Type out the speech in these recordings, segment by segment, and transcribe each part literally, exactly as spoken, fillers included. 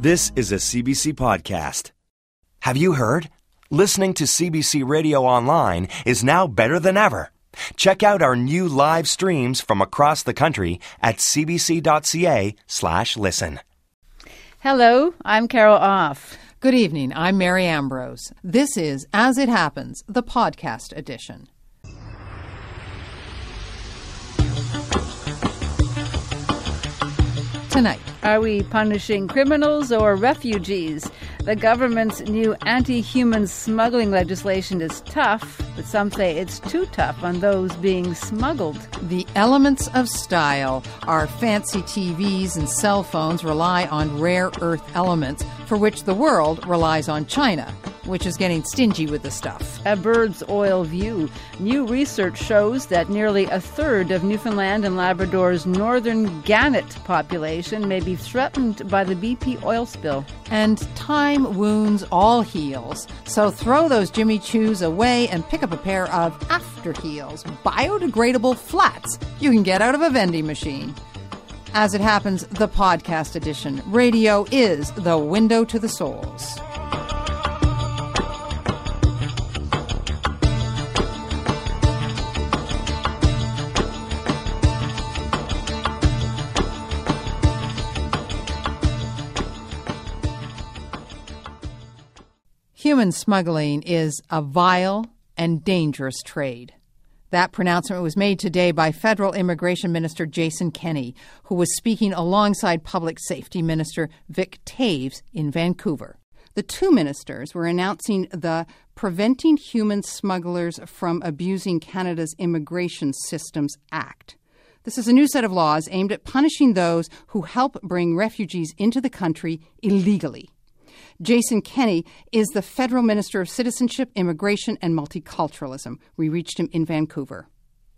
This is a C B C podcast. Have you heard? Listening to C B C Radio Online is now better than ever. Check out our new live streams from across the country at cbc.ca slash listen. Hello, I'm Carol Off. Good evening, I'm Mary Ambrose. This is As It Happens, the podcast edition. Tonight. Are we punishing criminals or refugees? The government's new anti-human smuggling legislation is tough, but some say it's too tough on those being smuggled. The elements of style. Our fancy T Vs and cell phones rely on rare earth elements, for which the world relies on China, which is getting stingy with the stuff. A bird's oil view. New research shows that nearly a third of Newfoundland and Labrador's northern gannet population may be threatened by the B P oil spill. And time wounds all heals. So throw those Jimmy Choos away and pick up a pair of After Heels, biodegradable flats you can get out of a vending machine. As It Happens, the podcast edition. Radio is the window to the souls. Human smuggling is a vile and dangerous trade. That pronouncement was made today by Federal Immigration Minister Jason Kenney, who was speaking alongside Public Safety Minister Vic Toews in Vancouver. The two ministers were announcing the Preventing Human Smugglers from Abusing Canada's Immigration Systems Act. This is a new set of laws aimed at punishing those who help bring refugees into the country illegally. Jason Kenney is the Federal Minister of Citizenship, Immigration and Multiculturalism. We reached him in Vancouver.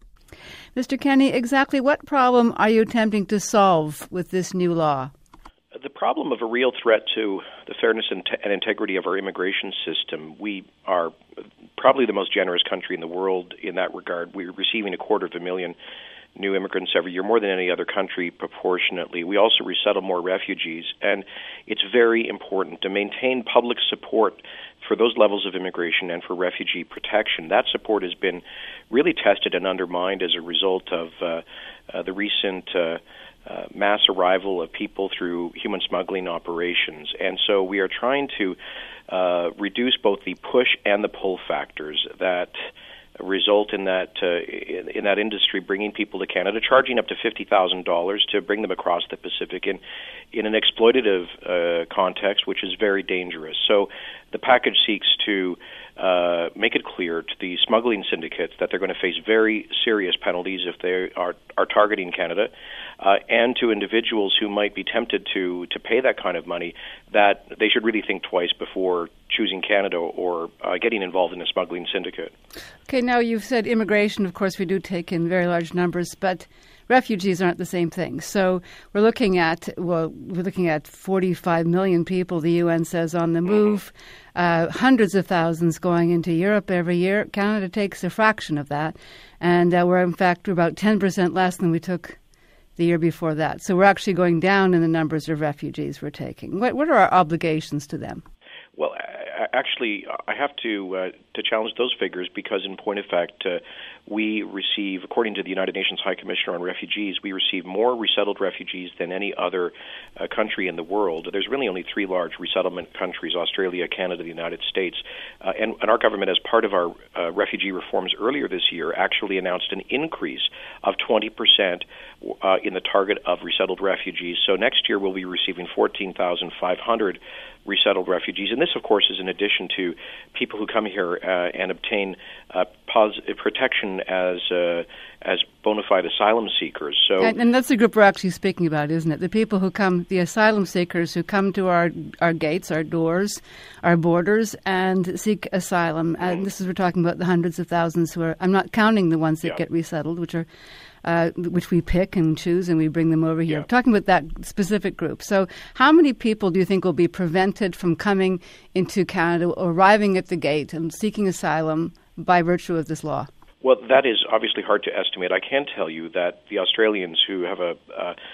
Mister Kenney, exactly what problem are you attempting to solve with this new law? The problem of a real threat to the fairness and, t- and integrity of our immigration system. We are probably the most generous country in the world in that regard. We're receiving a quarter of a million new immigrants every year, more than any other country proportionately. We also resettle more refugees, and it's very important to maintain public support for those levels of immigration and for refugee protection. That support has been really tested and undermined as a result of uh, uh, the recent uh, uh, mass arrival of people through human smuggling operations. And so we are trying to uh, reduce both the push and the pull factors that result in that uh, in, in that industry bringing people to Canada, charging up to fifty thousand dollars to bring them across the Pacific in in an exploitative uh, context, which is very dangerous. So the package seeks to uh, make it clear to the smuggling syndicates that they're going to face very serious penalties if they are are targeting Canada, uh, and to individuals who might be tempted to to pay that kind of money, that they should really think twice before choosing Canada or uh, getting involved in a smuggling syndicate. Okay, now you've said immigration, of course, we do take in very large numbers, but refugees aren't the same thing. So we're looking at, well, we're looking at forty-five million people, the U N says, on the move, uh, hundreds of thousands going into Europe every year. Canada takes a fraction of that, and uh, we're, in fact, about ten percent less than we took the year before that. So we're actually going down in the numbers of refugees we're taking. What, what are our obligations to them? Well, actually, I have to uh, to challenge those figures because, in point of fact, uh, we receive, according to the United Nations High Commissioner on Refugees, we receive more resettled refugees than any other uh, country in the world. There's really only three large resettlement countries: Australia, Canada, the United States. Uh, and, and our government, as part of our uh, refugee reforms earlier this year, actually announced an increase of twenty percent uh, in the target of resettled refugees. So next year we'll be receiving fourteen thousand five hundred resettled refugees. And this, of course, is in addition to people who come here uh, and obtain uh, pos- protection as uh, as bona fide asylum seekers. So, and, and that's the group we're actually speaking about, isn't it? The people who come, the asylum seekers who come to our our gates, our doors, our borders, and seek asylum. And this is, we're talking about the hundreds of thousands who are, I'm not counting the ones that yeah. get resettled, which are Uh, which we pick and choose, and we bring them over here. Yeah. Talking about that specific group. So how many people do you think will be prevented from coming into Canada or arriving at the gate and seeking asylum by virtue of this law? Well, that is obviously hard to estimate. I can tell you that the Australians who have a uh,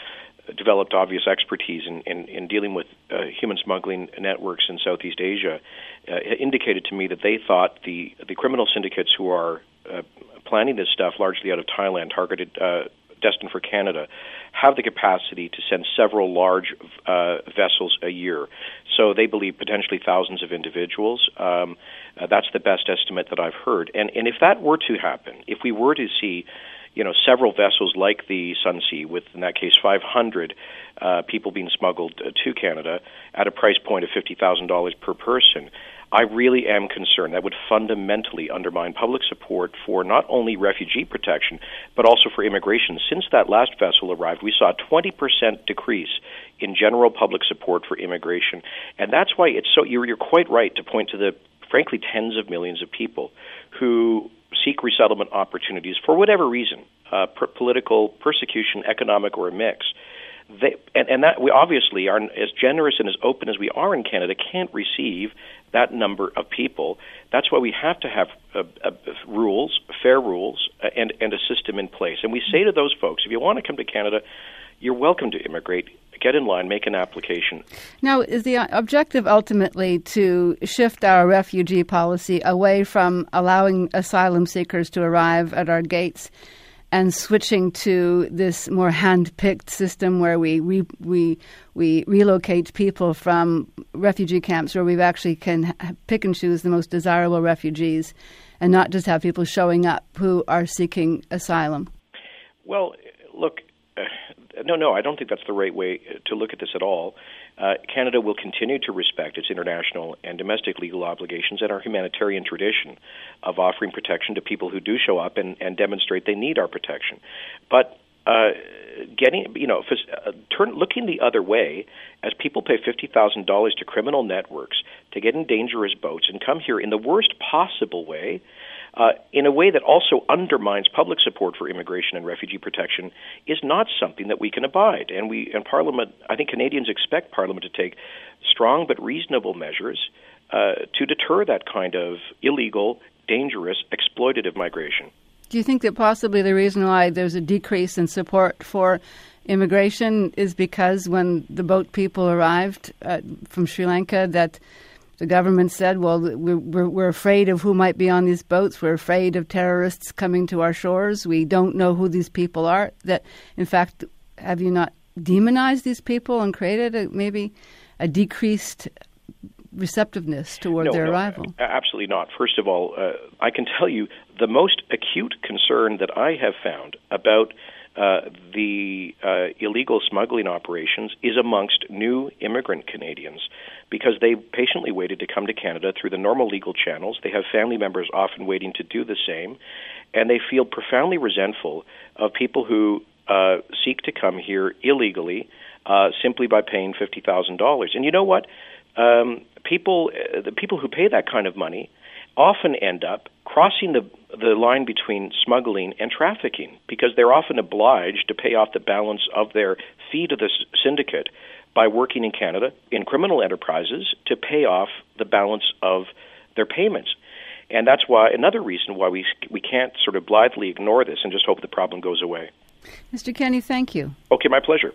developed obvious expertise in, in, in dealing with uh, human smuggling networks in Southeast Asia, uh, indicated to me that they thought the the criminal syndicates who are uh, planning this stuff, largely out of Thailand, targeted, uh, destined for Canada, have the capacity to send several large uh, vessels a year. So they believe potentially thousands of individuals. Um, uh, that's the best estimate that I've heard. And and if that were to happen, if we were to see, you know, several vessels like the Sunsea, with in that case five hundred uh, people being smuggled uh, to Canada at a price point of fifty thousand dollars per person, I really am concerned that would fundamentally undermine public support for not only refugee protection, but also for immigration. Since that last vessel arrived, we saw a twenty percent decrease in general public support for immigration. And that's why it's so, you're, you're quite right to point to the, frankly, tens of millions of people who seek resettlement opportunities for whatever reason, uh, per- political, persecution, economic, or a mix. They, and, and that we obviously are, as generous and as open as we are in Canada, can't receive that number of people. That's why we have to have uh, uh, rules, fair rules, uh, and, and a system in place. And we say to those folks, if you want to come to Canada, you're welcome to immigrate. Get in line, make an application. Now, is the objective ultimately to shift our refugee policy away from allowing asylum seekers to arrive at our gates and switching to this more hand-picked system where we we we, we relocate people from refugee camps where we actually can pick and choose the most desirable refugees and not just have people showing up who are seeking asylum? Well, look, uh, no, no, I don't think that's the right way to look at this at all. Uh, Canada will continue to respect its international and domestic legal obligations and our humanitarian tradition of offering protection to people who do show up and, and demonstrate they need our protection. But uh, getting, you know, if uh, turn, looking the other way, as people pay fifty thousand dollars to criminal networks to get in dangerous boats and come here in the worst possible way, Uh, in a way that also undermines public support for immigration and refugee protection, is not something that we can abide. And we, and Parliament, I think Canadians expect Parliament to take strong but reasonable measures uh, to deter that kind of illegal, dangerous, exploitative migration. Do you think that possibly the reason why there's a decrease in support for immigration is because when the boat people arrived uh, from Sri Lanka, that the government said, well, we're, we're afraid of who might be on these boats. We're afraid of terrorists coming to our shores. We don't know who these people are. That, in fact, have you not demonized these people and created a, maybe a decreased receptiveness toward no, their no, arrival? Absolutely not. First of all, uh, I can tell you the most acute concern that I have found about Uh, the uh, illegal smuggling operations is amongst new immigrant Canadians, because they patiently waited to come to Canada through the normal legal channels. They have family members often waiting to do the same, and they feel profoundly resentful of people who uh, seek to come here illegally uh, simply by paying fifty thousand dollars. And you know what? Um, people, uh, the people who pay that kind of money often end up crossing the the line between smuggling and trafficking, because they're often obliged to pay off the balance of their fee to the syndicate by working in Canada in criminal enterprises to pay off the balance of their payments. And that's why another reason why we we can't sort of blithely ignore this and just hope the problem goes away. Mister Kenney, thank you. Okay, my pleasure.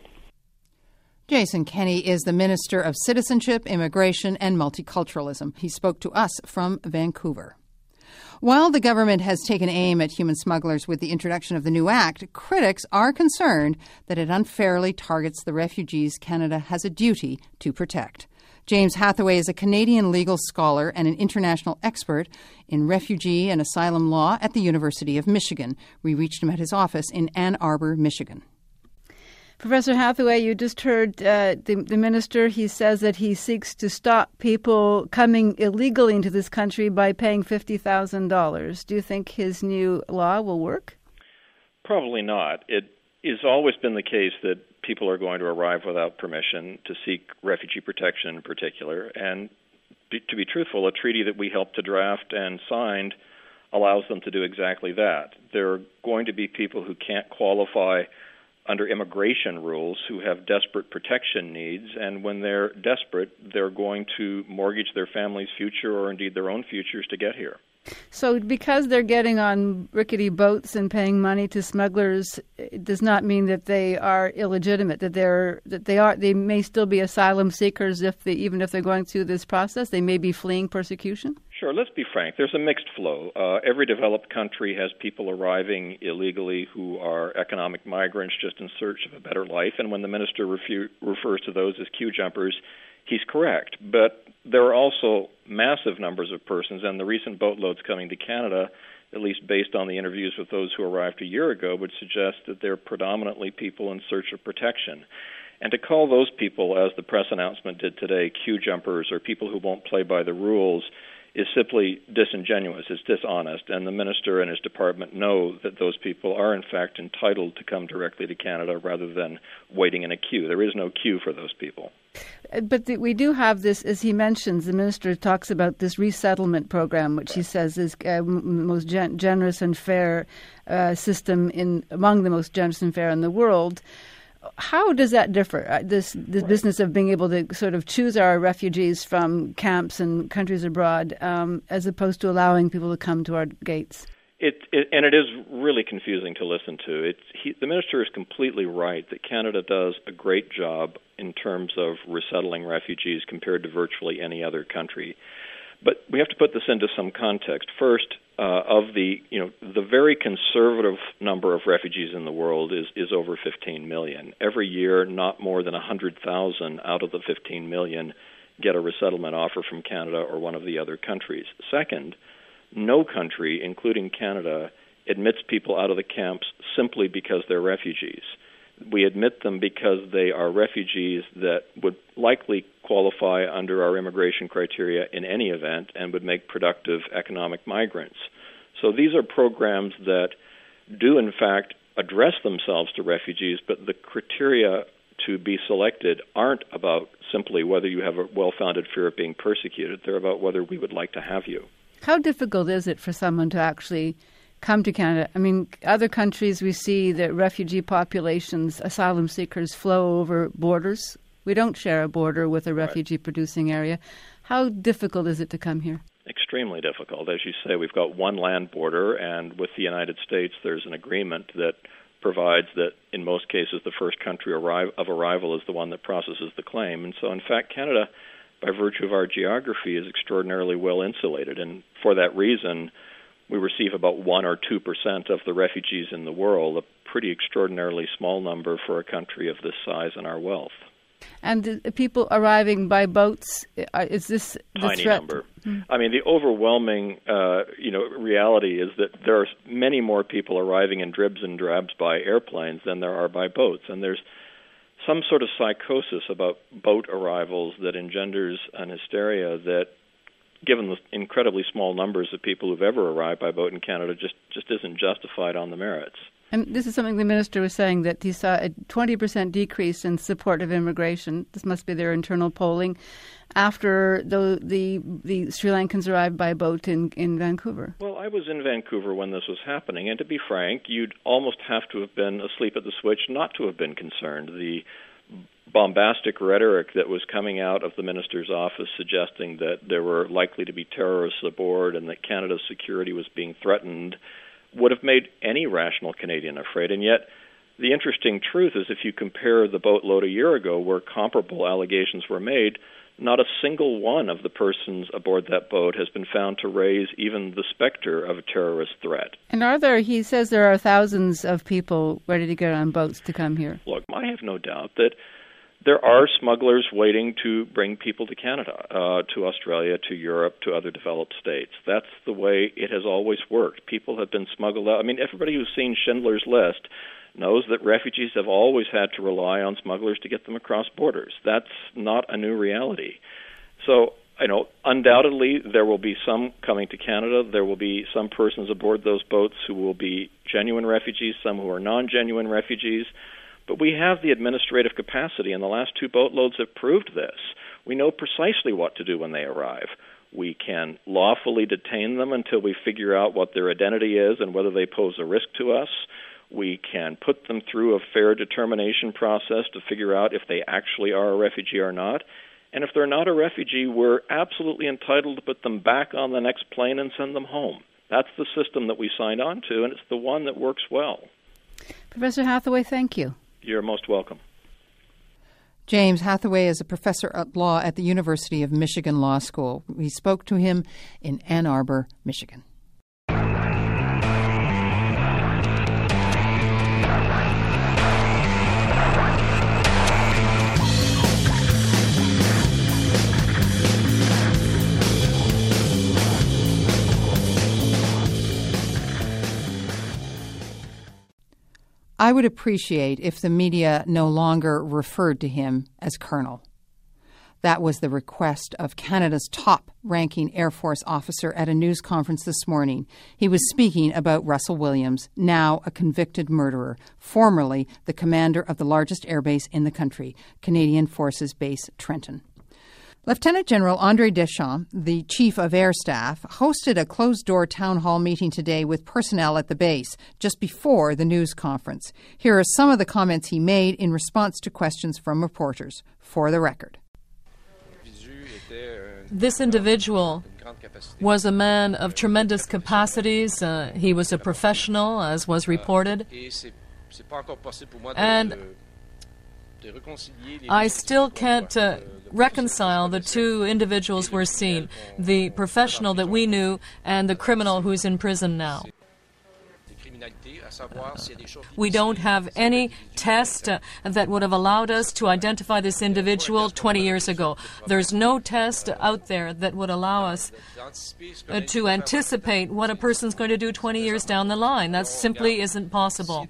Jason Kenney is the Minister of Citizenship, Immigration, and Multiculturalism. He spoke to us from Vancouver. While the government has taken aim at human smugglers with the introduction of the new act, critics are concerned that it unfairly targets the refugees Canada has a duty to protect. James Hathaway is a Canadian legal scholar and an international expert in refugee and asylum law at the University of Michigan. We reached him at his office in Ann Arbor, Michigan. Professor Hathaway, you just heard uh, the, the minister. He says that he seeks to stop people coming illegally into this country by paying fifty thousand dollars. Do you think his new law will work? Probably not. It has always been the case that people are going to arrive without permission to seek refugee protection in particular. And be, to be truthful, a treaty that we helped to draft and signed allows them to do exactly that. There are going to be people who can't qualify under immigration rules who have desperate protection needs, and when they're desperate, they're going to mortgage their family's future or indeed their own futures to get here. So because they're getting on rickety boats and paying money to smugglers, it does not mean that they are illegitimate, that they're that they are they may still be asylum seekers if they even if they're going through this process. They may be fleeing persecution? Sure, let's be frank. There's a mixed flow. Uh, every developed country has people arriving illegally who are economic migrants just in search of a better life, and when the minister refu- refers to those as queue jumpers, he's correct. But there are also massive numbers of persons, and the recent boatloads coming to Canada, at least based on the interviews with those who arrived a year ago, would suggest that they're predominantly people in search of protection. And to call those people, as the press announcement did today, queue jumpers or people who won't play by the rules is simply disingenuous, it's dishonest, and the minister and his department know that those people are in fact entitled to come directly to Canada rather than waiting in a queue. There is no queue for those people. But the, we do have this, as he mentions, the minister talks about this resettlement program, which he says is uh, the most gen- generous and fair uh, system in among the most generous and fair in the world. How does that differ? Uh, this this right. business of being able to sort of choose our refugees from camps and countries abroad, um, as opposed to allowing people to come to our gates. It, it and it is really confusing to listen to. It's he, the minister is completely right that Canada does a great job in terms of resettling refugees compared to virtually any other country. But we have to put this into some context. First, uh, of the you know the very conservative number of refugees in the world is is over fifteen million. Every year, not more than one hundred thousand out of the fifteen million get a resettlement offer from Canada or one of the other countries. Second, no country, including Canada, admits people out of the camps simply because they're refugees. We admit them because they are refugees that would likely qualify under our immigration criteria in any event and would make productive economic migrants. So these are programs that do, in fact, address themselves to refugees, but the criteria to be selected aren't about simply whether you have a well-founded fear of being persecuted. They're about whether we would like to have you. How difficult is it for someone to actually come to Canada? I mean, other countries we see that refugee populations, asylum seekers flow over borders. We don't share a border with a refugee-producing area. How difficult is it to come here? Extremely difficult. As you say, we've got one land border, and with the United States, there's an agreement that provides that in most cases the first country arri- of arrival is the one that processes the claim. And so, in fact, Canada, by virtue of our geography, is extraordinarily well insulated. And for that reason, we receive about one or two percent of the refugees in the world, a pretty extraordinarily small number for a country of this size and our wealth. And the people arriving by boats, uh, is this the Tiny threat? number. Hmm. I mean, the overwhelming, uh, you know, reality is that there are many more people arriving in dribs and drabs by airplanes than there are by boats, and there's some sort of psychosis about boat arrivals that engenders an hysteria that, given the incredibly small numbers of people who've ever arrived by boat in Canada, just, just isn't justified on the merits. And this is something the minister was saying, that he saw a twenty percent decrease in support of immigration. This must be their internal polling, after the the, the Sri Lankans arrived by boat in, in Vancouver. Well, I was in Vancouver when this was happening, and to be frank, you'd almost have to have been asleep at the switch not to have been concerned. The bombastic rhetoric that was coming out of the minister's office suggesting that there were likely to be terrorists aboard and that Canada's security was being threatened would have made any rational Canadian afraid. And yet, the interesting truth is if you compare the boatload a year ago where comparable allegations were made, not a single one of the persons aboard that boat has been found to raise even the specter of a terrorist threat. And are there, he says there are thousands of people ready to get on boats to come here. Look, I have no doubt that there are smugglers waiting to bring people to Canada, uh, to Australia, to Europe, to other developed states. That's the way it has always worked. People have been smuggled out. I mean, everybody who's seen Schindler's List knows that refugees have always had to rely on smugglers to get them across borders. That's not a new reality. So, you know, undoubtedly there will be some coming to Canada. There will be some persons aboard those boats who will be genuine refugees, some who are non-genuine refugees. But we have the administrative capacity, and the last two boatloads have proved this. We know precisely what to do when they arrive. We can lawfully detain them until we figure out what their identity is and whether they pose a risk to us. We can put them through a fair determination process to figure out if they actually are a refugee or not. And if they're not a refugee, we're absolutely entitled to put them back on the next plane and send them home. That's the system that we signed on to, and it's the one that works well. Professor Hathaway, thank you. You're most welcome. James Hathaway is a professor of law at the University of Michigan Law School. We spoke to him in Ann Arbor, Michigan. I would appreciate if the media no longer referred to him as Colonel. That was the request of Canada's top-ranking Air Force officer at a news conference this morning. He was speaking about Russell Williams, now a convicted murderer, formerly the commander of the largest airbase in the country, Canadian Forces Base Trenton. Lieutenant General Andre Deschamps, the Chief of Air Staff, hosted a closed-door town hall meeting today with personnel at the base just before the news conference. Here are some of the comments he made in response to questions from reporters. For the record. This individual was a man of tremendous capacities. Uh, he was a professional, as was reported. And I still can't uh, reconcile the two individuals we're seeing, the professional that we knew and the criminal who's in prison now. Uh, we don't have any test uh, that would have allowed us to identify this individual twenty years ago. There's no test out there that would allow us uh, to anticipate what a person's going to do twenty years down the line. That simply isn't possible.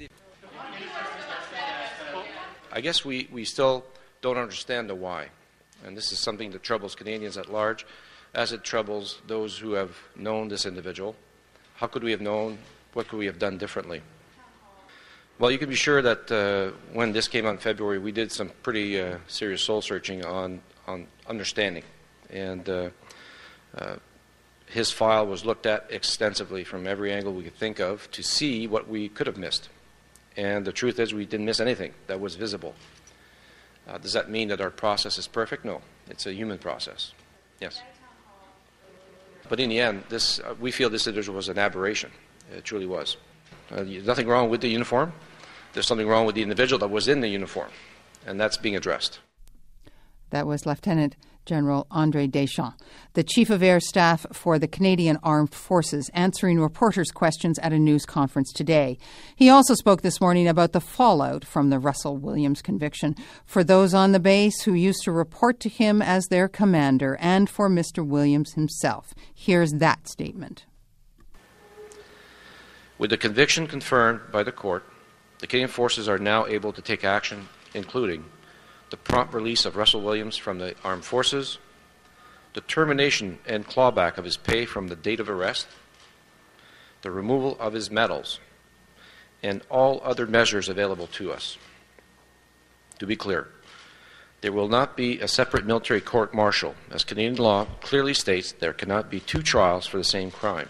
I guess we, we still don't understand the why. And this is something that troubles Canadians at large, as it troubles those who have known this individual. How could we have known? What could we have done differently? Well, you can be sure that uh, when this came out in February, we did some pretty uh, serious soul-searching on, on understanding. And uh, uh, his file was looked at extensively from every angle we could think of to see what we could have missed. And the truth is we didn't miss anything that was visible. Uh, does that mean that our process is perfect? No. It's a human process. Yes. But in the end, this, uh, we feel this individual was an aberration. It truly was. Uh, nothing wrong with the uniform. There's something wrong with the individual that was in the uniform, and that's being addressed. That was Lieutenant General Andre Deschamps, the Chief of Air Staff for the Canadian Armed Forces, answering reporters' questions at a news conference today. He also spoke this morning about the fallout from the Russell Williams conviction for those on the base who used to report to him as their commander, and for Mister Williams himself. Here's that statement. With the conviction confirmed by the court, the Canadian Forces are now able to take action, including the prompt release of Russell Williams from the Armed Forces, the termination and clawback of his pay from the date of arrest, the removal of his medals, and all other measures available to us. To be clear, there will not be a separate military court-martial, as Canadian law clearly states there cannot be two trials for the same crime.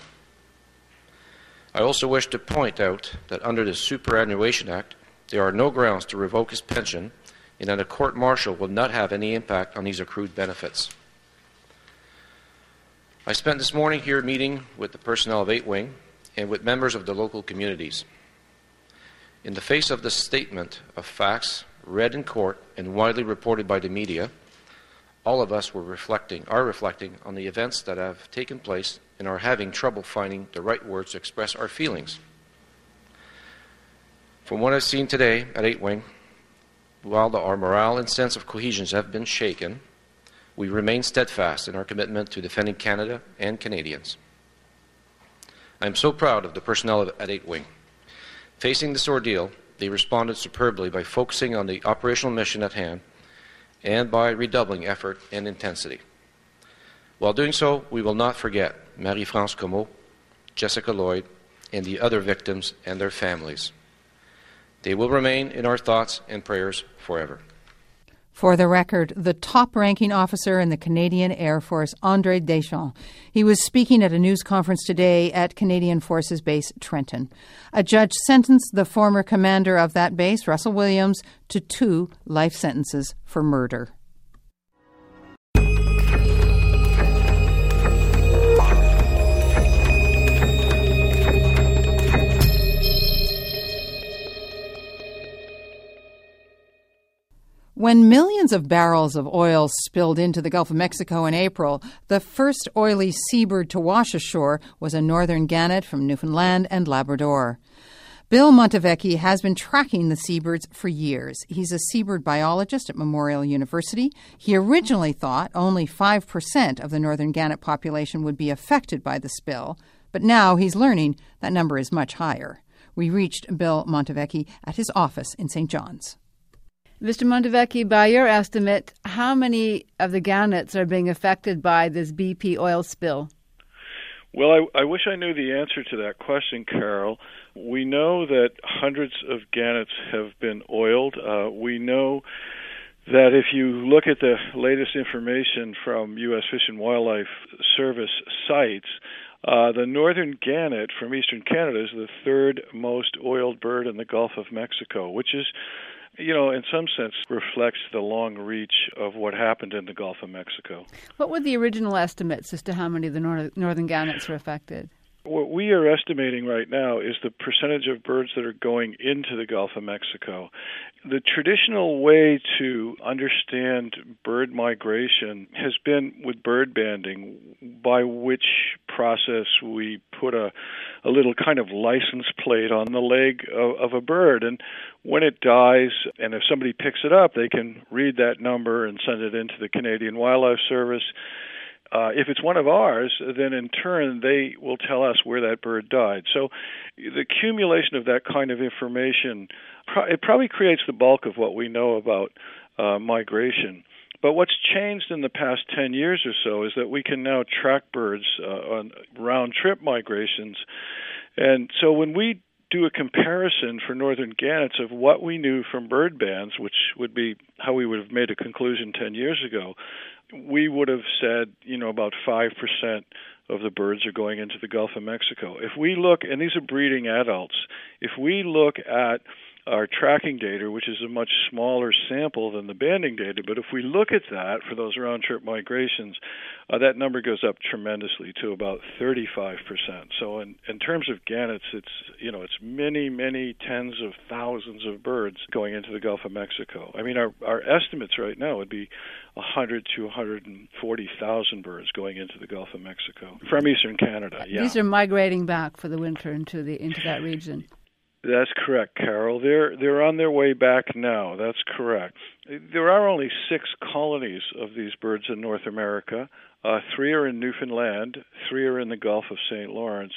I also wish to point out that under the Superannuation Act, there are no grounds to revoke his pension, and that a court-martial will not have any impact on these accrued benefits. I spent this morning here meeting with the personnel of eight wing and with members of the local communities. In the face of the statement of facts read in court and widely reported by the media, all of us were reflecting, are reflecting on the events that have taken place and are having trouble finding the right words to express our feelings. From what I've seen today at eight wing, while our morale and sense of cohesion have been shaken, we remain steadfast in our commitment to defending Canada and Canadians. I am so proud of the personnel at eight wing. Facing this ordeal, they responded superbly by focusing on the operational mission at hand and by redoubling effort and intensity. While doing so, we will not forget Marie-France Comeau, Jessica Lloyd, and the other victims and their families. They will remain in our thoughts and prayers forever. For the record, the top-ranking officer in the Canadian Air Force, Andre Deschamps. He was speaking at a news conference today at Canadian Forces Base Trenton. A judge sentenced the former commander of that base, Russell Williams, to two life sentences for murder. When millions of barrels of oil spilled into the Gulf of Mexico in April, the first oily seabird to wash ashore was a northern gannet from Newfoundland and Labrador. Bill Montevecchi has been tracking the seabirds for years. He's a seabird biologist at Memorial University. He originally thought only five percent of the northern gannet population would be affected by the spill, but now he's learning that number is much higher. We reached Bill Montevecchi at his office in Saint John's. Mister Montevecchi, by your estimate, how many of the gannets are being affected by this B P oil spill? Well, I, I wish I knew the answer to that question, Carol. We know that hundreds of gannets have been oiled. Uh, we know that if you look at the latest information from U S Fish and Wildlife Service sites, uh, the northern gannet from eastern Canada is the third most oiled bird in the Gulf of Mexico, which is, you know, in some sense reflects the long reach of what happened in the Gulf of Mexico. What were the original estimates as to how many of the nor- northern gannets were affected? What we are estimating right now is the percentage of birds that are going into the Gulf of Mexico. The traditional way to understand bird migration has been with bird banding, by which process we put a, a little kind of license plate on the leg of, of a bird. And when it dies, and if somebody picks it up, they can read that number and send it into the Canadian Wildlife Service. Uh, if it's one of ours, then in turn they will tell us where that bird died. So the accumulation of that kind of information, it probably creates the bulk of what we know about uh, migration. But what's changed in the past ten years or so is that we can now track birds uh, on round-trip migrations. And so when we do a comparison for northern gannets of what we knew from bird bands, which would be how we would have made a conclusion ten years ago, we would have said, you know, about five percent of the birds are going into the Gulf of Mexico. If we look, and these are breeding adults, if we look at our tracking data, which is a much smaller sample than the banding data, but if we look at that for those round-trip migrations, uh, that number goes up tremendously to about thirty-five percent. So in, in terms of gannets, it's, you know, it's many, many tens of thousands of birds going into the Gulf of Mexico. I mean, our, our estimates right now would be one hundred to one hundred forty thousand birds going into the Gulf of Mexico from eastern Canada. Yeah. These are migrating back for the winter into the into that region. That's correct, Carol. They're they're on their way back now. That's correct. There are only six colonies of these birds in North America. Uh, three are in Newfoundland. Three are in the Gulf of Saint Lawrence.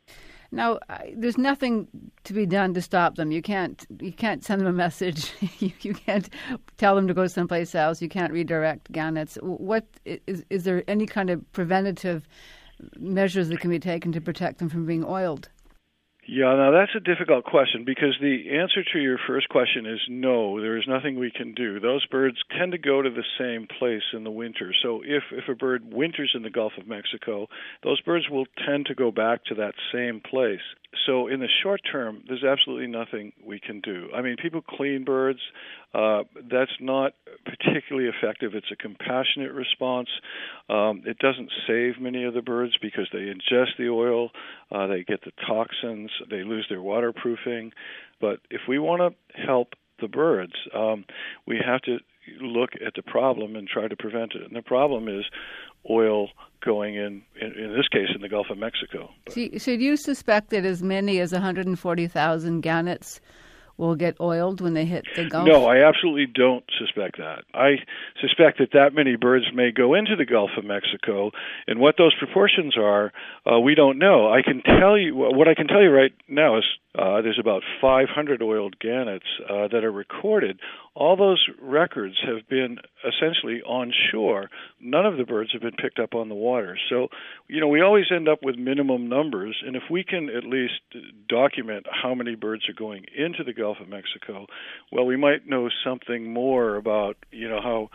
Now, uh, there's nothing to be done to stop them. You can't you can't send them a message. you, you can't tell them to go someplace else. You can't redirect gannets. What is is there any kind of preventative measures that can be taken to protect them from being oiled? Yeah, now that's a difficult question because the answer to your first question is no, there is nothing we can do. Those birds tend to go to the same place in the winter. So if, if a bird winters in the Gulf of Mexico, those birds will tend to go back to that same place. So in the short term, there's absolutely nothing we can do. I mean, people clean birds. Uh, that's not particularly effective. It's a compassionate response. Um, it doesn't save many of the birds because they ingest the oil, uh, they get the toxins, they lose their waterproofing. But if we want to help the birds, um, we have to look at the problem and try to prevent it. And the problem is oil going in, in, in this case, in the Gulf of Mexico. So, so do you suspect that as many as one hundred forty thousand gannets will get oiled when they hit the Gulf? No, I absolutely don't suspect that. I suspect that that many birds may go into the Gulf of Mexico, and what those proportions are, uh, we don't know. I can tell you, what I can tell you right now is uh, there's about five hundred oiled gannets uh, that are recorded. All those records have been essentially on shore. None of the birds have been picked up on the water. So, you know, we always end up with minimum numbers, and if we can at least document how many birds are going into the Gulf of Mexico, well, we might know something more about, you know, how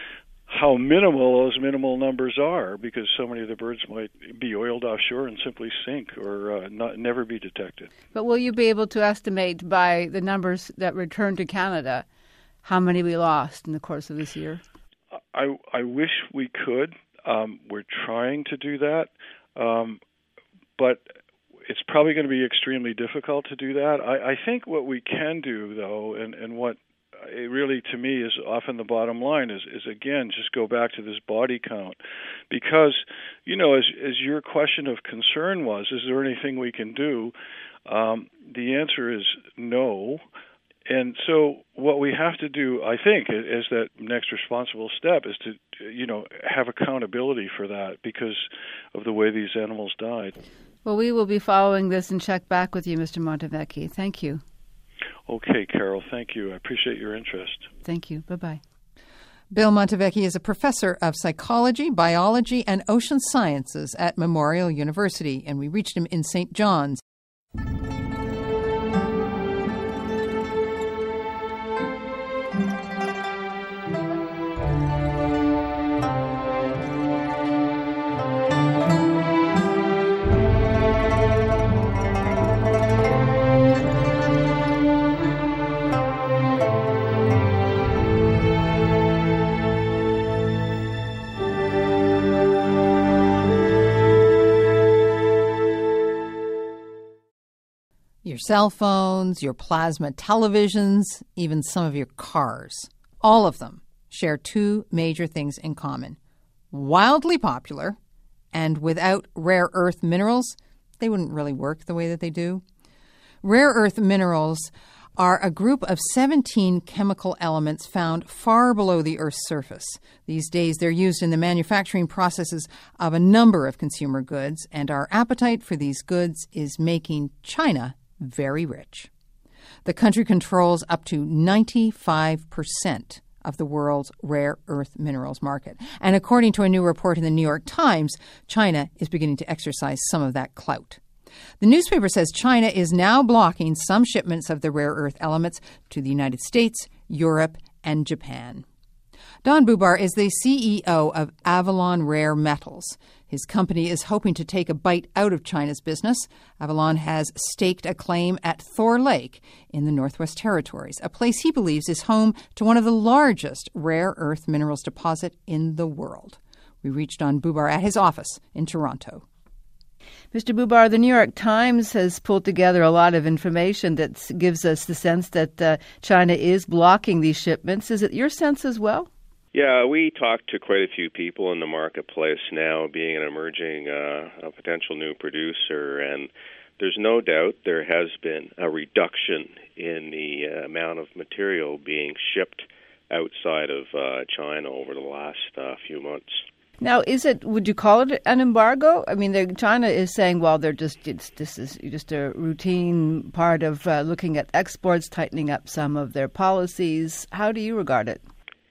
how minimal those minimal numbers are, because so many of the birds might be oiled offshore and simply sink or uh, not never be detected. But will you be able to estimate by the numbers that return to Canada how many we lost in the course of this year? I, I wish we could. Um, we're trying to do that, um, but it's probably going to be extremely difficult to do that. I, I think what we can do, though, and, and what it really, to me, is often the bottom line is, is again, just go back to this body count. Because, you know, as, as your question of concern was, is there anything we can do? Um, the answer is no. And so what we have to do, I think, is that next responsible step is to, you know, have accountability for that because of the way these animals died. Well, we will be following this and check back with you, Mister Montevecchi. Thank you. Okay, Carol, thank you. I appreciate your interest. Thank you. Bye-bye. Bill Montevecchi is a professor of psychology, biology, and ocean sciences at Memorial University, and we reached him in Saint John's. Your cell phones, your plasma televisions, even some of your cars. All of them share two major things in common. Wildly popular, and without rare earth minerals, they wouldn't really work the way that they do. Rare earth minerals are a group of seventeen chemical elements found far below the Earth's surface. These days, they're used in the manufacturing processes of a number of consumer goods, and our appetite for these goods is making China very rich. The country controls up to ninety-five percent of the world's rare earth minerals market. And according to a new report in the New York Times, China is beginning to exercise some of that clout. The newspaper says China is now blocking some shipments of the rare earth elements to the United States, Europe, and Japan. Don Bubar is the C E O of Avalon Rare Metals. His company is hoping to take a bite out of China's business. Avalon has staked a claim at Thor Lake in the Northwest Territories, a place he believes is home to one of the largest rare earth minerals deposit in the world. We reached Don Bubar at his office in Toronto. Mister Bubar, the New York Times has pulled together a lot of information that gives us the sense that uh, China is blocking these shipments. Is it your sense as well? Yeah, we talked to quite a few people in the marketplace now, being an emerging, uh, a potential new producer, and there's no doubt there has been a reduction in the uh, amount of material being shipped outside of uh, China over the last uh, few months. Now, is it? Would you call it an embargo? I mean, China is saying, well, they're just it's, this is just a routine part of uh, looking at exports, tightening up some of their policies. How do you regard it?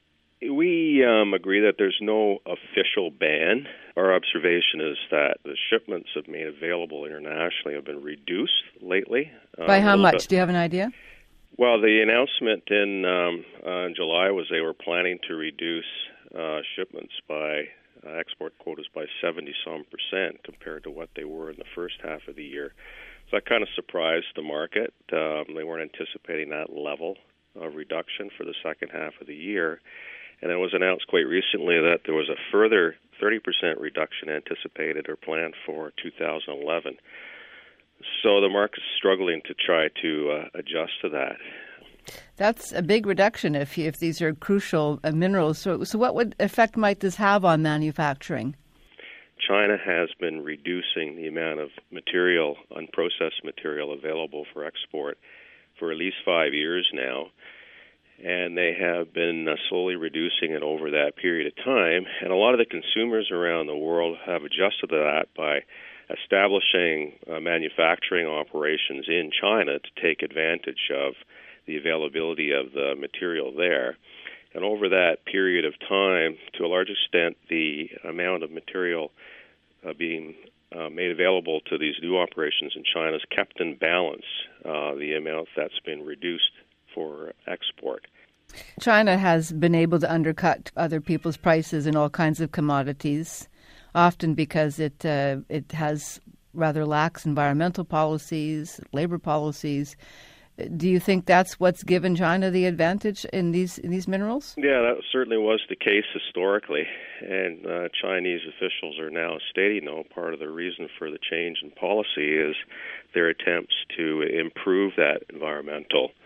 We um, agree that there's no official ban. Our observation is that the shipments have made available internationally have been reduced lately. By um, how much? bit. Do you have an idea? Well, the announcement in um, uh, July was they were planning to reduce uh, shipments by uh, export quotas by seventy-some percent compared to what they were in the first half of the year. So that kind of surprised the market. Um, they weren't anticipating that level of reduction for the second half of the year. And it was announced quite recently that there was a further thirty percent reduction anticipated or planned for two thousand eleven. So the market's struggling to try to uh, adjust to that. That's a big reduction if if these are crucial uh, minerals. So, so what would effect might this have on manufacturing? China has been reducing the amount of material, unprocessed material available for export for at least five years now. And they have been uh, slowly reducing it over that period of time. And a lot of the consumers around the world have adjusted to that by establishing uh, manufacturing operations in China to take advantage of the availability of the material there. And over that period of time, to a large extent, the amount of material uh, being uh, made available to these new operations in China has kept in balance uh, the amount that's been reduced for export. China has been able to undercut other people's prices in all kinds of commodities, often because it uh, it has rather lax environmental policies, labor policies. Do you think that's what's given China the advantage in these in these minerals? Yeah, that certainly was the case historically, and uh, Chinese officials are now stating, no, part of the reason for the change in policy is their attempts to improve that environmental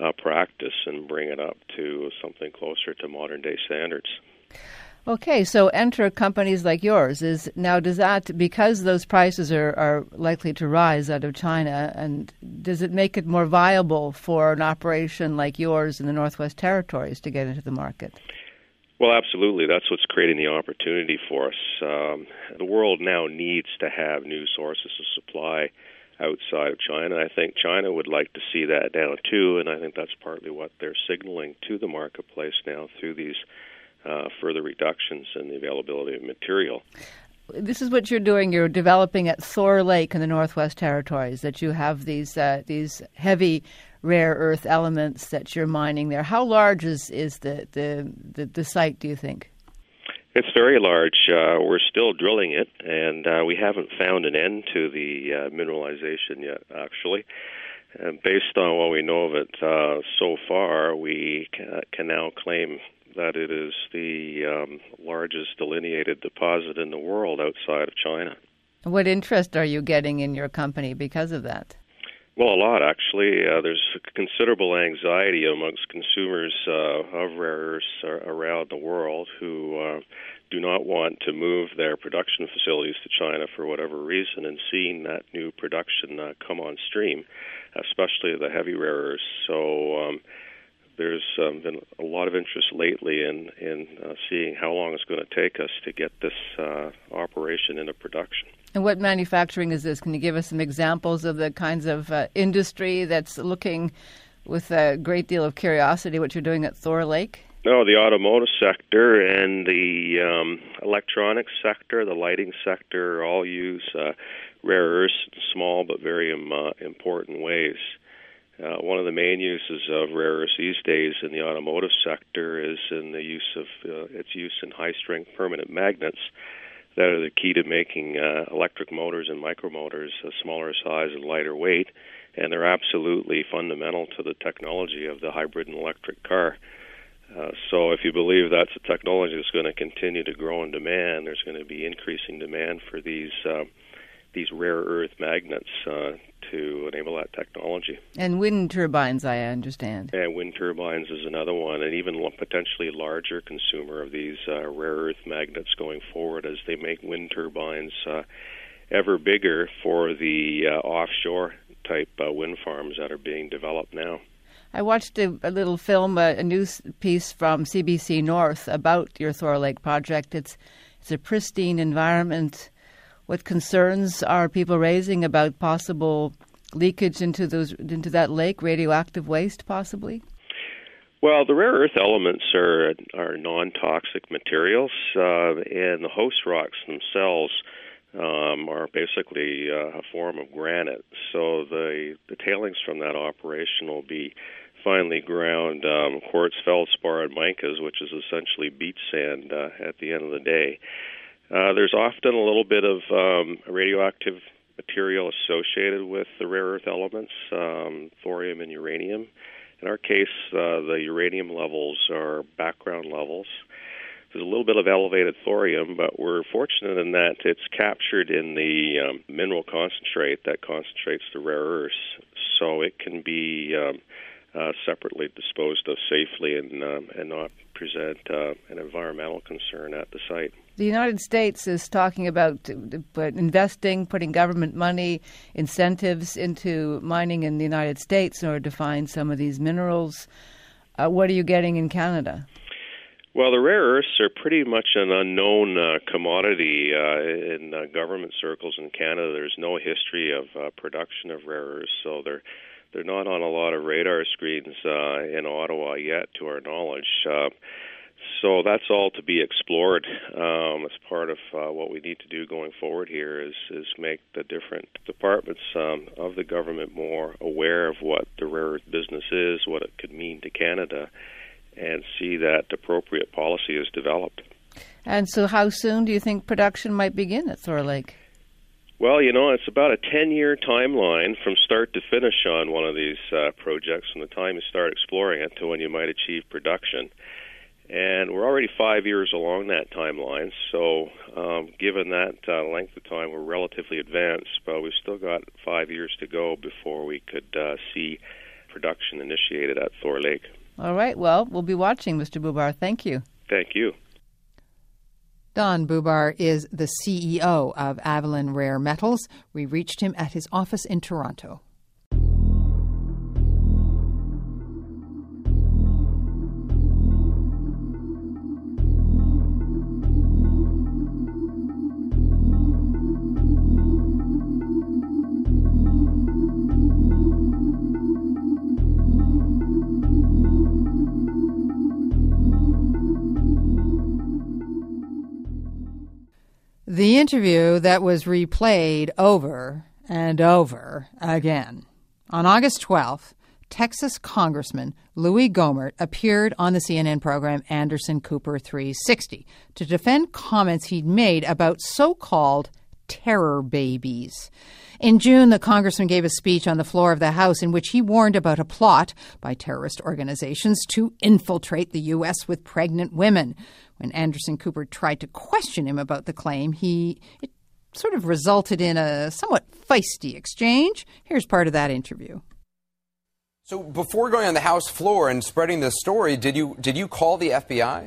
uh, practice and bring it up to something closer to modern-day standards. Okay, so enter companies like yours. Is now does that, because those prices are, are likely to rise out of China, and does it make it more viable for an operation like yours in the Northwest Territories to get into the market? Well, absolutely. That's what's creating the opportunity for us. Um, the world now needs to have new sources of supply outside of China. I think China would like to see that now too, and I think that's partly what they're signaling to the marketplace now through these uh, further reductions in the availability of material. This is what you're doing. You're developing at Thor Lake in the Northwest Territories, that you have these uh, these heavy rare earth elements that you're mining there. How large is, is the, the, the, the site, do you think? It's very large. Uh, we're still drilling it, and uh, we haven't found an end to the uh, mineralization yet, actually. And based on what we know of it uh, so far, we can, can now claim that it is the um, largest delineated deposit in the world outside of China. What interest are you getting in your company because of that? Well, a lot, actually. Uh, there's considerable anxiety amongst consumers uh, of rare earths uh, around the world who uh, do not want to move their production facilities to China for whatever reason, and seeing that new production uh, come on stream, especially the heavy rare earths. So um, there's um, been a lot of interest lately in, in uh, seeing how long it's going to take us to get this uh, operation into production. And what manufacturing is this? Can you give us some examples of the kinds of uh, industry that's looking with a great deal of curiosity what you're doing at Thor Lake? No, the automotive sector and the um, electronics sector, the lighting sector, all use uh, rare earths in small but very um, uh, important ways. Uh, one of the main uses of rare earths these days in the automotive sector is in the use of uh, its use in high-strength permanent magnets that are the key to making uh, electric motors and micromotors a smaller size and lighter weight, and they're absolutely fundamental to the technology of the hybrid and electric car. Uh, so if you believe that's a technology that's going to continue to grow in demand, there's going to be increasing demand for these uh, these rare earth magnets uh, to enable that technology. And wind turbines, I understand. And wind turbines is another one, and even potentially larger consumer of these uh, rare earth magnets going forward as they make wind turbines uh, ever bigger for the uh, offshore type uh, wind farms that are being developed now. I watched a, a little film, a, a news piece from C B C North about your Thor Lake project. It's it's a pristine environment. What concerns are people raising about possible leakage into those into that lake, radioactive waste possibly? Well, the rare earth elements are are non-toxic materials, uh, and the host rocks themselves um, are basically uh, a form of granite. So the the tailings from that operation will be finely ground um, quartz, feldspar, and micas, which is essentially beach sand uh, at the end of the day. Uh, there's often a little bit of um, radioactive material associated with the rare earth elements, um, thorium and uranium. In our case, uh, the uranium levels are background levels. There's a little bit of elevated thorium, but we're fortunate in that it's captured in the um, mineral concentrate that concentrates the rare earths, so it can be um, uh, separately disposed of safely and, um, and not present uh, an environmental concern at the site. The United States is talking about investing, putting government money, incentives into mining in the United States in order to find some of these minerals. Uh, what are you getting in Canada? Well, the rare earths are pretty much an unknown uh, commodity uh, in uh, government circles in Canada. There's no history of uh, production of rare earths, so they're they're not on a lot of radar screens uh, in Ottawa yet, to our knowledge. Uh, So that's all to be explored um, as part of uh, what we need to do going forward here is, is make the different departments um, of the government more aware of what the rare earth business is, what it could mean to Canada, and see that appropriate policy is developed. And so how soon do you think production might begin at Thor Lake? Well, you know, it's about a ten-year timeline from start to finish on one of these uh, projects, from the time you start exploring it to when you might achieve production. And we're already five years along that timeline, so um, given that uh, length of time, we're relatively advanced, but we've still got five years to go before we could uh, see production initiated at Thor Lake. All right. Well, we'll be watching, Mister Bubar. Thank you. Thank you. Don Bubar is the C E O of Avalon Rare Metals. We reached him at his office in Toronto. The interview that was replayed over and over again. On August twelfth, Texas Congressman Louis Gohmert appeared on the C N N program Anderson Cooper three sixty to defend comments he'd made about so-called terror babies. In June, the congressman gave a speech on the floor of the House in which he warned about a plot by terrorist organizations to infiltrate the U S with pregnant women. When Anderson Cooper tried to question him about the claim, he it sort of resulted in a somewhat feisty exchange. Here's part of that interview. So before going on the House floor and spreading this story, did you did you call the F B I?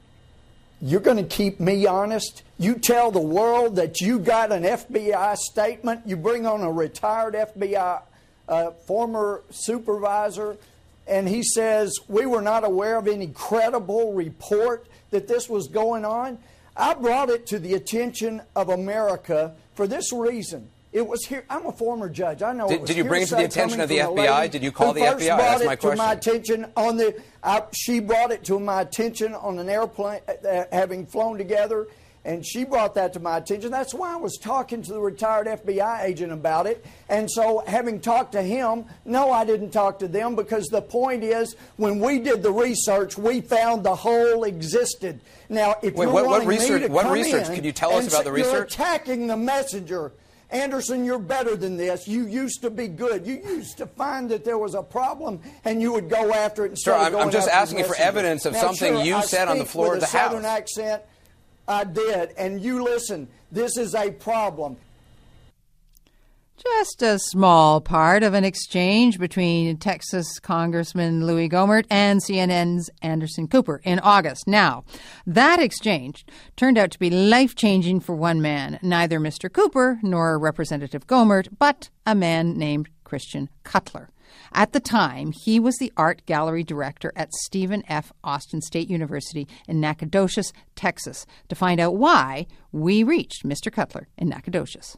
You're going to keep me honest? You tell the world that you got an F B I statement. You bring on a retired F B I uh, former supervisor, and he says, we were not aware of any credible report that this was going on. I brought it to the attention of America for this reason. It was here. I'm a former judge. I know. Did, it was did you bring it to the attention of the F B I? Did you call the F B I? That's my question. To my attention on the. I, she brought it to my attention on an airplane, uh, having flown together, and she brought that to my attention. That's why I was talking to the retired F B I agent about it. And so, having talked to him, no, I didn't talk to them, because the point is, when we did the research, we found the hole existed. Now, if Wait, you're what, wanting what research? me to What come research? in Could you tell us about the you're research? Attacking the messenger. Anderson, you're better than this. You used to be good. You used to find that there was a problem, and you would go after it instead sure, of I'm, going I'm just after asking you for evidence of now, something sure, you I said on the floor of the with a House. Southern accent. I did, and you listen. This is a problem. Just a small part of an exchange between Texas Congressman Louis Gohmert and C N N's Anderson Cooper in August. Now, that exchange turned out to be life-changing for one man, neither Mister Cooper nor Representative Gohmert, but a man named Christian Cutler. At the time, he was the art gallery director at Stephen F. Austin State University in Nacogdoches, Texas. To find out why, we reached Mister Cutler in Nacogdoches.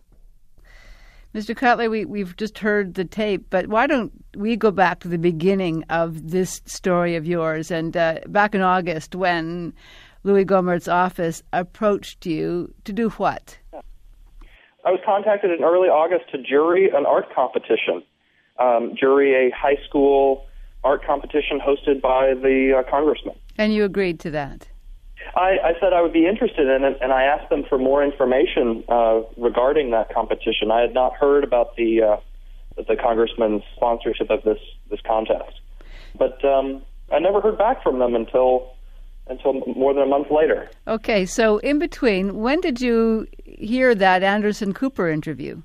Mister Cutler, we, we've just heard the tape, but why don't we go back to the beginning of this story of yours? And uh, back in August, when Louis Gohmert's office approached you to do what? I was contacted in early August to jury an art competition. Um, jury a high school art competition hosted by the uh, congressman. And you agreed to that? I, I said I would be interested in it, and I asked them for more information uh, regarding that competition. I had not heard about the uh, the congressman's sponsorship of this, this contest, but um, I never heard back from them until until more than a month later. Okay, so in between, when did you hear that Anderson Cooper interview?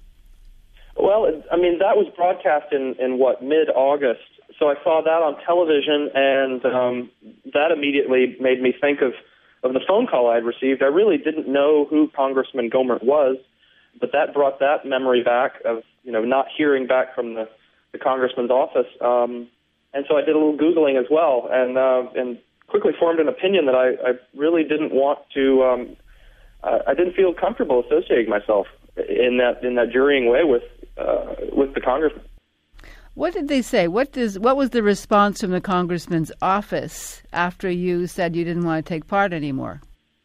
Well, I mean, that was broadcast in, in what, mid-August. So I saw that on television, and um, that immediately made me think of of the phone call I had received. I really didn't know who Congressman Gohmert was, but that brought that memory back of, you know, not hearing back from the, the congressman's office. Um, and so I did a little Googling as well, and uh, and quickly formed an opinion that I, I really didn't want to, um, uh, I didn't feel comfortable associating myself in that in that jurying way with uh, with the congressman. What did they say? What does what was the response from the congressman's office after you said you didn't want to take part anymore?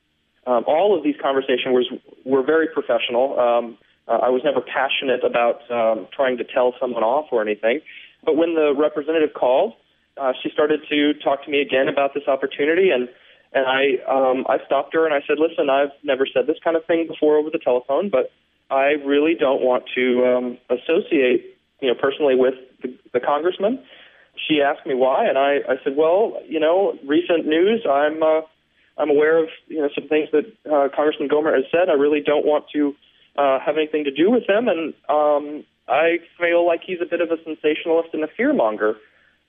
Um, all of these conversations was, were very professional. Um, uh, I was never passionate about um, trying to tell someone off or anything. But when the representative called, uh, she started to talk to me again about this opportunity, and and I um, I stopped her and I said, "Listen, I've never said this kind of thing before over the telephone, but I really don't want to um, associate, you know, personally with the, the congressman." She asked me why, and I, I said, well, you know, recent news, I'm uh, I'm aware of, you know, some things that uh, Congressman Gohmert has said. I really don't want to uh, have anything to do with him, and um, I feel like he's a bit of a sensationalist and a fearmonger.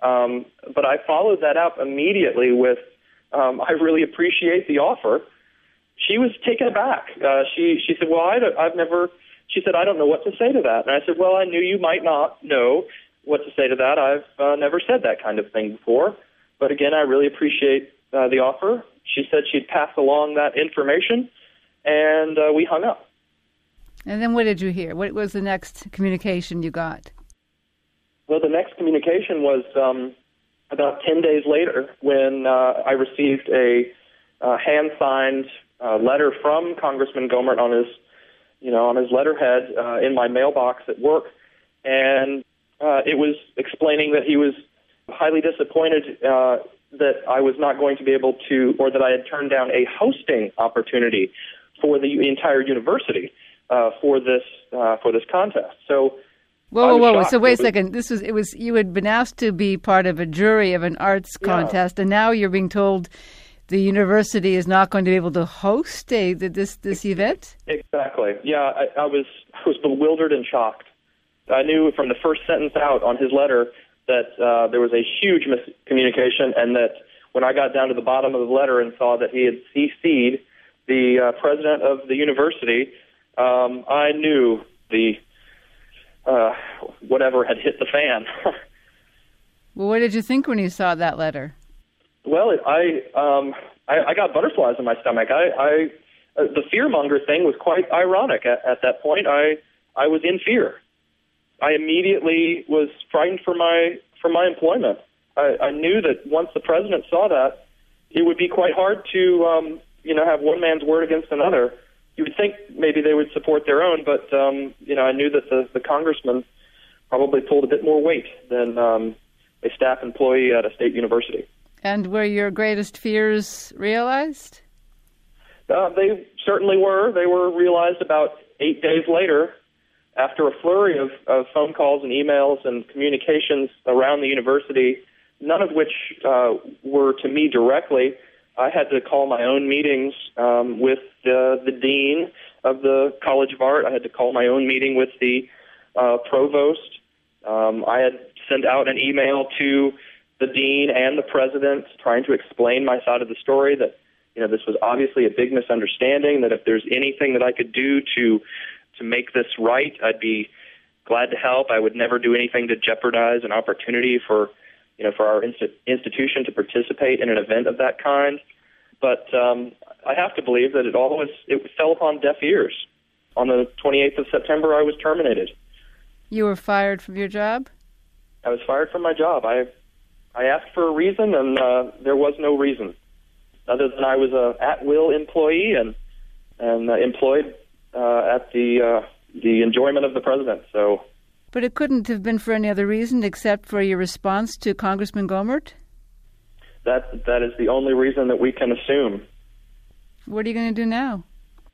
Um, but I followed that up immediately with, um, I really appreciate the offer. She was taken aback. Uh, she she said, well, I don't, I've never, she said, I don't know what to say to that. And I said, well, I knew you might not know what to say to that. I've uh, never said that kind of thing before. But again, I really appreciate uh, the offer. She said she'd pass along that information, and uh, we hung up. And then what did you hear? What was the next communication you got? Well, the next communication was um, about ten days later when uh, I received a uh, hand-signed uh, letter from Congressman Gohmert on his, you know, on his letterhead uh, in my mailbox at work, and uh, it was explaining that he was highly disappointed uh, that I was not going to be able to, or that I had turned down a hosting opportunity for the entire university uh, for this uh, for this contest. So. Whoa, whoa, whoa! So wait a second. This was it. Was you had been asked to be part of a jury of an arts contest, yeah. And now you're being told the university is not going to be able to host a this this event? Exactly. Yeah, I, I was I was bewildered and shocked. I knew from the first sentence out on his letter that uh, there was a huge miscommunication, and that when I got down to the bottom of the letter and saw that he had C C'd the uh, president of the university, um, I knew the. Uh, whatever had hit the fan. Well, what did you think when you saw that letter? Well, it, I, um, I I got butterflies in my stomach. I, I uh, the fearmonger thing was quite ironic. At, at that point, I I was in fear. I immediately was frightened for my for my employment. I, I knew that once the president saw that, it would be quite hard to um, you know have one man's word against another. You would think maybe they would support their own, but, um, you know, I knew that the, the congressman probably pulled a bit more weight than um, a staff employee at a state university. And were your greatest fears realized? Uh, they certainly were. They were realized about eight days later after a flurry of, of phone calls and emails and communications around the university, none of which uh, were to me directly. I had to call my own meetings um, with the, the dean of the College of Art. I had to call my own meeting with the uh, provost. Um, I had sent out an email to the dean and the president trying to explain my side of the story, that you know this was obviously a big misunderstanding, that if there's anything that I could do to to make this right, I'd be glad to help. I would never do anything to jeopardize an opportunity for you know, for our inst- institution to participate in an event of that kind. But um, I have to believe that it all was, it fell upon deaf ears. On the twenty-eighth of September, I was terminated. You were fired from your job? I was fired from my job. I I asked for a reason, and uh, there was no reason, other than I was a at-will employee and and uh, employed uh, at the uh, the enjoyment of the president. So. But it couldn't have been for any other reason except for your response to Congressman Gohmert? That that is the only reason that we can assume. What are you going to do now?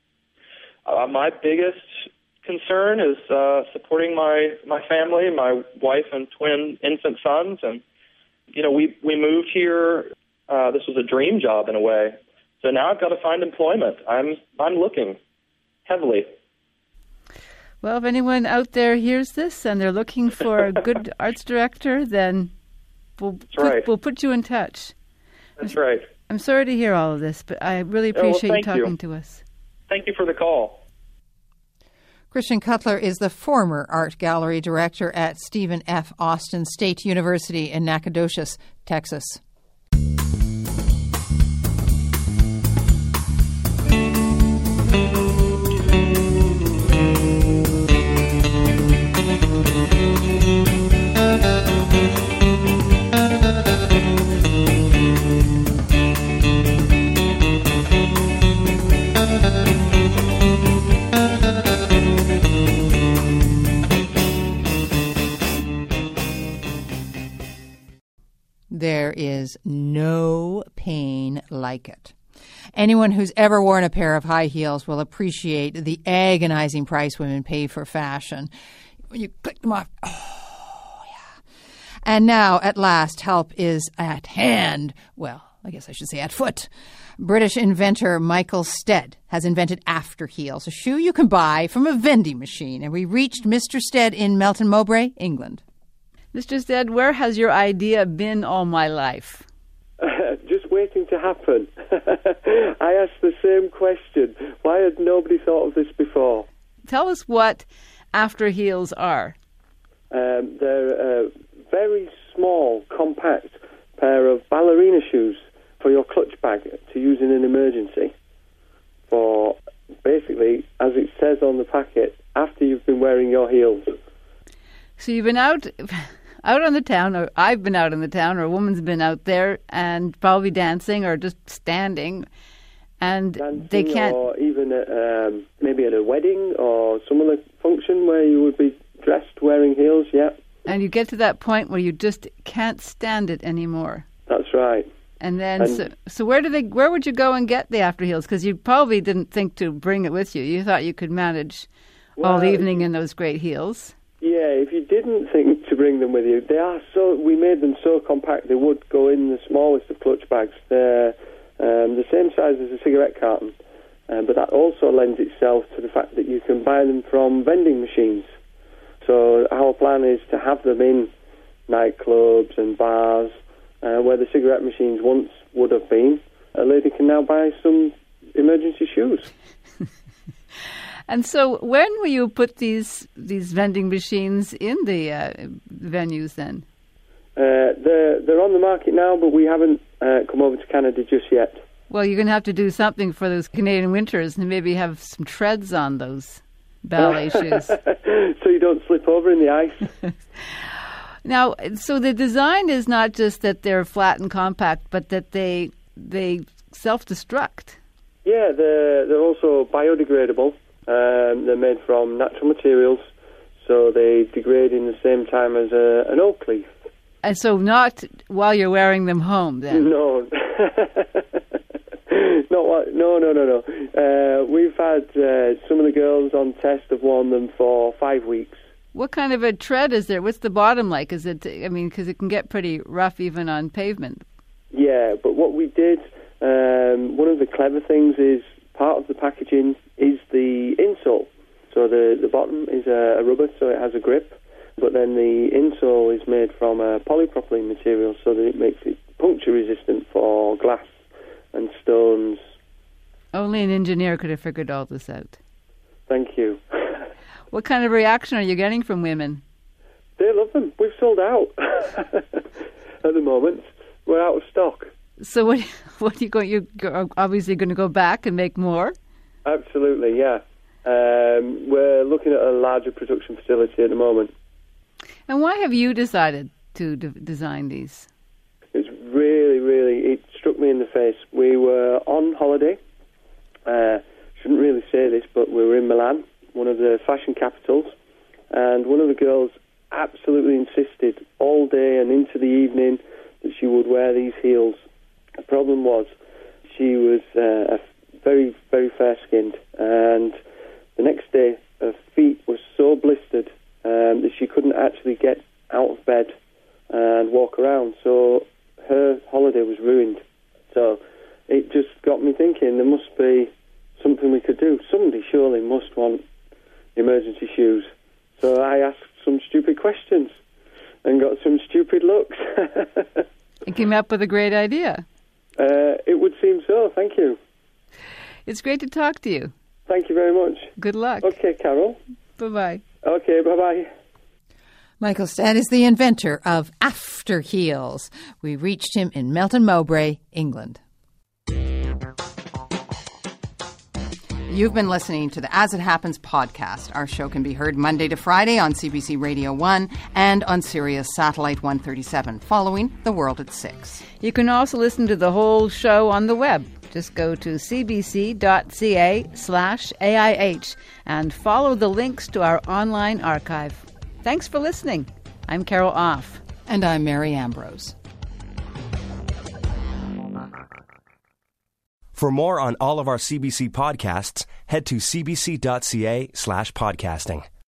Uh, my biggest concern is uh, supporting my, my family, my wife and twin infant sons. And, you know, we, we moved here. Uh, this was a dream job in a way. So now I've got to find employment. I'm I'm looking heavily. Well, if anyone out there hears this and they're looking for a good arts director, then we'll put, right. we'll put you in touch. That's right. I'm sorry to hear all of this, but I really appreciate oh, well, you talking you. to us. Thank you for the call. Christian Cutler is the former art gallery director at Stephen F. Austin State University in Nacogdoches, Texas. There is no pain like it. Anyone who's ever worn a pair of high heels will appreciate the agonizing price women pay for fashion. When you click them off, oh, yeah. And now, at last, help is at hand. Well, I guess I should say at foot. British inventor Michael Stead has invented After Heels, a shoe you can buy from a vending machine. And we reached Mister Stead in Melton Mowbray, England. Mister Stead, where has your idea been all my life? Uh, just waiting to happen. I asked the same question. Why had nobody thought of this before? Tell us what After Heels are. Um, they're a very small, compact pair of ballerina shoes for your clutch bag to use in an emergency. For basically, as it says on the packet, after you've been wearing your heels. So you've been out... out on the town, or I've been out on the town, or a woman's been out there and probably dancing or just standing, and dancing, they can't... or even at, um, maybe at a wedding or some other function where you would be dressed wearing heels, yeah. And you get to that point where you just can't stand it anymore. That's right. And then, and so, so where do they? Where would you go and get the After Heels? Because you probably didn't think to bring it with you. You thought you could manage well, all evening in those great heels. Yeah, if you didn't think to bring them with you, they are so. We made them so compact they would go in the smallest of clutch bags. They're um, the same size as a cigarette carton, um, but that also lends itself to the fact that you can buy them from vending machines. So our plan is to have them in nightclubs and bars uh, where the cigarette machines once would have been. A lady can now buy some emergency shoes. And so when will you put these these vending machines in the uh, venues then? Uh, they're, they're on the market now, but we haven't uh, come over to Canada just yet. Well, you're going to have to do something for those Canadian winters and maybe have some treads on those ballet shoes. So you don't slip over in the ice. Now, so the design is not just that they're flat and compact, but that they they self-destruct. Yeah, they're, they're also biodegradable. Um, they're made from natural materials, so they degrade in the same time as a, an oak leaf. And so not while you're wearing them home, then? No. Not what, no, no, no, no. Uh, we've had uh, some of the girls on test have worn them for five weeks. What kind of a tread is there? What's the bottom like? Is it? I mean, because it can get pretty rough even on pavement. Yeah, but what we did, um, one of the clever things is part of the packaging is the insole. So the, the bottom is a, a rubber, so it has a grip, but then the insole is made from a polypropylene material so that it makes it puncture resistant for glass and stones. Only an engineer could have figured all this out. Thank you. What kind of reaction are you getting from women? They love them. We've sold out at the moment. We're out of stock. So what? What are you going? You're obviously going to go back and make more. Absolutely, yeah. Um, we're looking at a larger production facility at the moment. And why have you decided to d- design these? It's really, really, it struck me in the face. We were on holiday. Uh, shouldn't really say this, but we were in Milan, one of the fashion capitals, and one of the girls absolutely insisted all day and into the evening that she would wear these heels. The problem was she was uh, very, very fair-skinned, and the next day her feet were so blistered um, that she couldn't actually get out of bed and walk around. So her holiday was ruined. So it just got me thinking there must be something we could do. Somebody surely must want emergency shoes. So I asked some stupid questions and got some stupid looks. You came up with a great idea. Uh, it would seem so. Thank you. It's great to talk to you. Thank you very much. Good luck. Okay, Carol. Bye-bye. Okay, bye-bye. Michael Stead is the inventor of After Heels. We reached him in Melton Mowbray, England. You've been listening to the As It Happens podcast. Our show can be heard Monday to Friday on C B C Radio one and on Sirius Satellite one thirty-seven, following The World at six. You can also listen to the whole show on the web. Just go to cbc.ca slash AIH and follow the links to our online archive. Thanks for listening. I'm Carol Off. And I'm Mary Ambrose. For more on all of our C B C podcasts, head to cbc.ca slash podcasting.